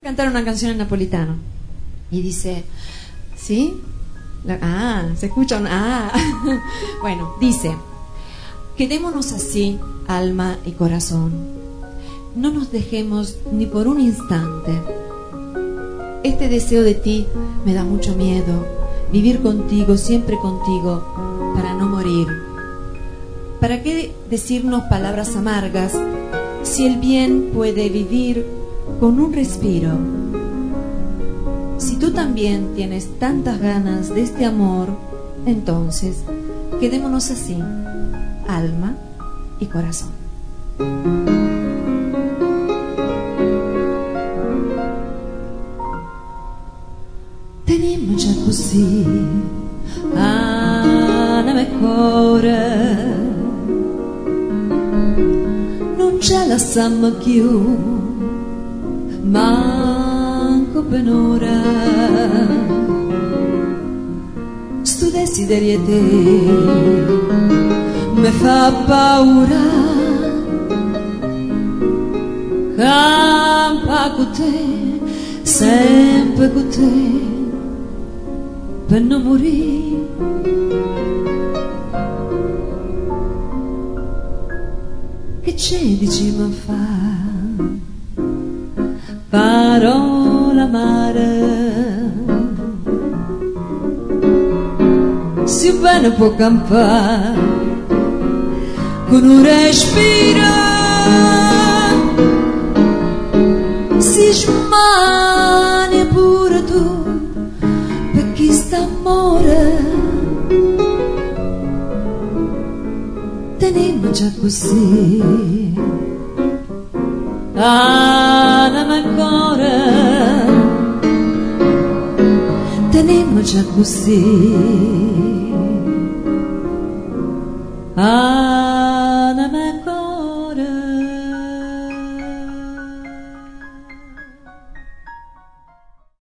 Cantare una canción en napolitano y dice, ¿sí? Se escucha un bueno, dice: quedémonos así, alma y corazón, no nos dejemos ni por un instante. Este deseo de ti me da mucho miedo, vivir contigo, siempre contigo, para no morir. ¿Para qué decirnos palabras amargas si el bien puede vivir con un respiro? Si tú también tienes tantas ganas de este amor, entonces quedémonos así, alma y corazón. Teniamoci così, anima e cuore, non ce la siamo più, manco penora. Sto desiderio di te mi fa paura, campa con te, sempre con te, per non morire. Che c'è dici mi fa parola amare, si bene può campare con un respiro, si smania pure tu per chi sta amore. Teniamoci così, anima e cuore, teniamoci così,